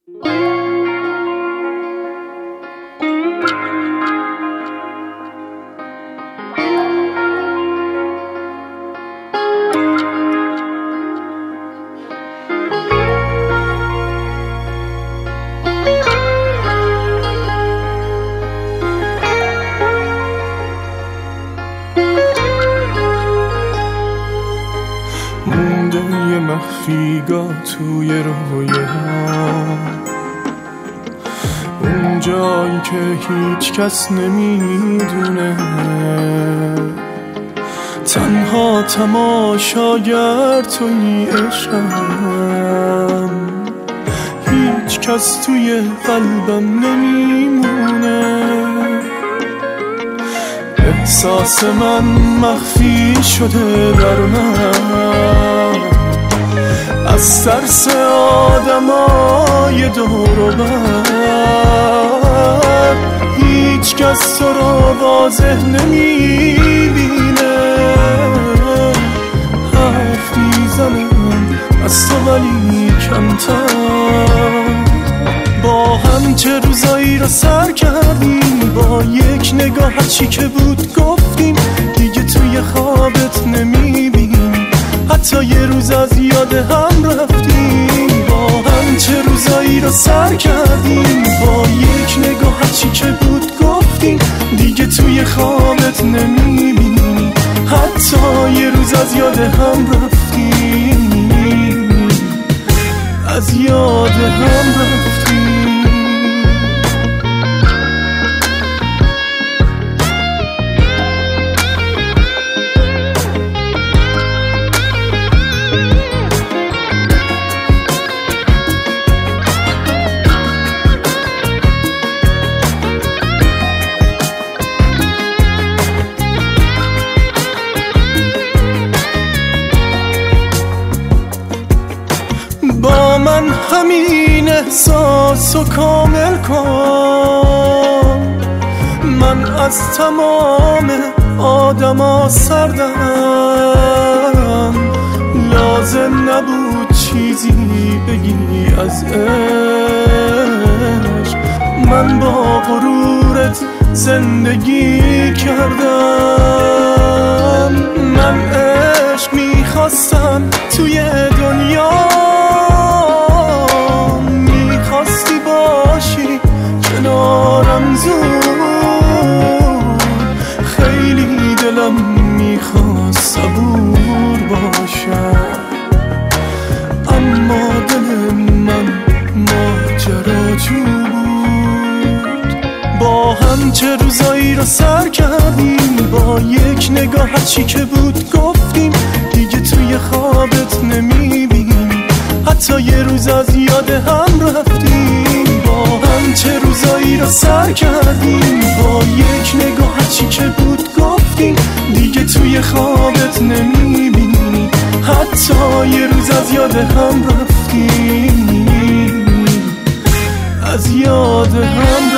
مونده یه مخفیگاه توی رویام، اون جایی که هیچ کس نمیدونه، تنها تماشاگر توی عشقم، هیچ کس توی قلبم نمیمونه. احساس من مخفی شده در من، از ترس آدمای دور و بر، هیچ کس تو رو واضح نمیبینه. حرف میزنم از تو ولی کمتر، با هم چه روزایی رو سر کردیم، با یک نگاه هرچی که بود گفتیم، دیگه توی خوابت نمیبینیم، حتی یه روز از یاد هم رفتیم. با هم چه روزایی رو سر کردیم، با یک نگاه هرچی که بود گفتیم، دیگه توی خوابت نمیبینیم، حتی یه روز از یاد هم رفتیم، از یاد هم رفتیم. با من همین احساسو کامل کن، من از تمام آدما سردم، لازم نبود چیزی بگی از عشق، من با غرورت زندگی کردم. من عشق میخواستم توی دنیا، میخواستی باشی کنارم زود، خیلی دلم میخواست صبور باشم، اما دل من ماجراجو بود. با هم چه روزایی رو سر کردیم، با یک نگاه هرچی که بود گفتیم، دیگه توی خوابت نمیبینیم، حتی یه روز از یاد هم رفتیم. با هم چه روزایی رو سر کردیم، با یک نگاه هرچی که بود گفتیم، دیگه توی خوابت نمیبینیم، حتی یه روز از یاد هم رفتیم، از یاد هم رفتیم.